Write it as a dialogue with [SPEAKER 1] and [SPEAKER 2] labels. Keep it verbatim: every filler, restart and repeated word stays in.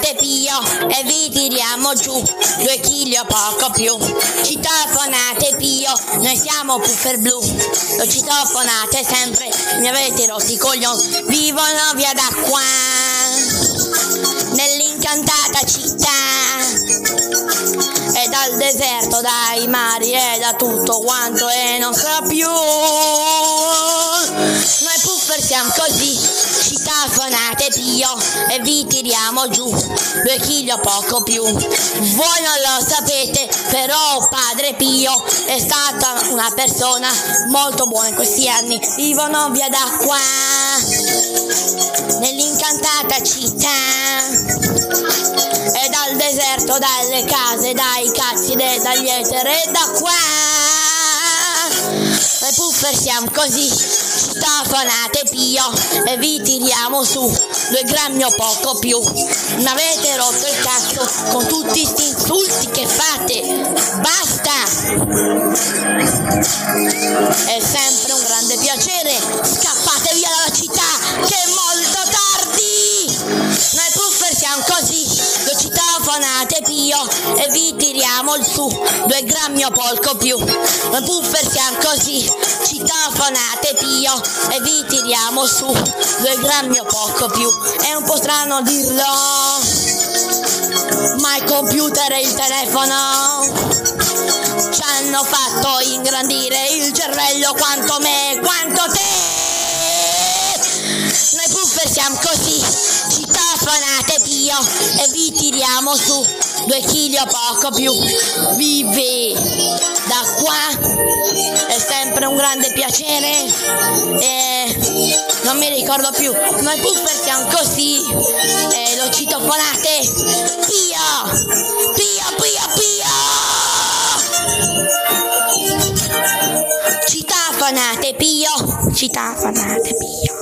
[SPEAKER 1] citofonate Pio e vi tiriamo giù due chili o poco più. Citofonate Pio, noi siamo Puffer Blu. Lo citofonate sempre, mi avete rotti i coglioni. Vivono via da qua, nell'incantata città, e dal deserto, dai mari e da tutto quanto e non sa più. Noi Puffer siamo così, citofonate Pio e vi tiriamo giù due chili o poco più. Voi non lo sapete, però Padre Pio è stata una persona molto buona in questi anni. Vivono via da qua, nell'incantata città, e dal deserto, dalle case, dai cazzi e dagli eteri e da qua. Noi Puffer siamo così, citofonate Pio e vi tiriamo su due grammi o poco più. Mi avete rotto il cazzo con tutti sti insulti che fate, basta! È sempre un grande piacere, scappate via dalla città che è molto tardi. Noi Puffer siamo così, lo citofonate Pio e vi tiriamo su due grammi o poco più. Noi Puffer siamo così, citofonate Pio e vi tiriamo su due grammi o poco più. È un po' strano dirlo, ma il computer e il telefono ci hanno fatto ingrandire il cervello quanto me, quanto te. Noi Puffer siamo così, citofonate Pio e vi tiriamo su due chili o poco più. Vive da qua, è sempre un grande piacere e non mi ricordo più. Noi Puffer siamo così e lo citofonate Pio, Pio, Pio, Pio. Citofonate Pio, citofonate Pio.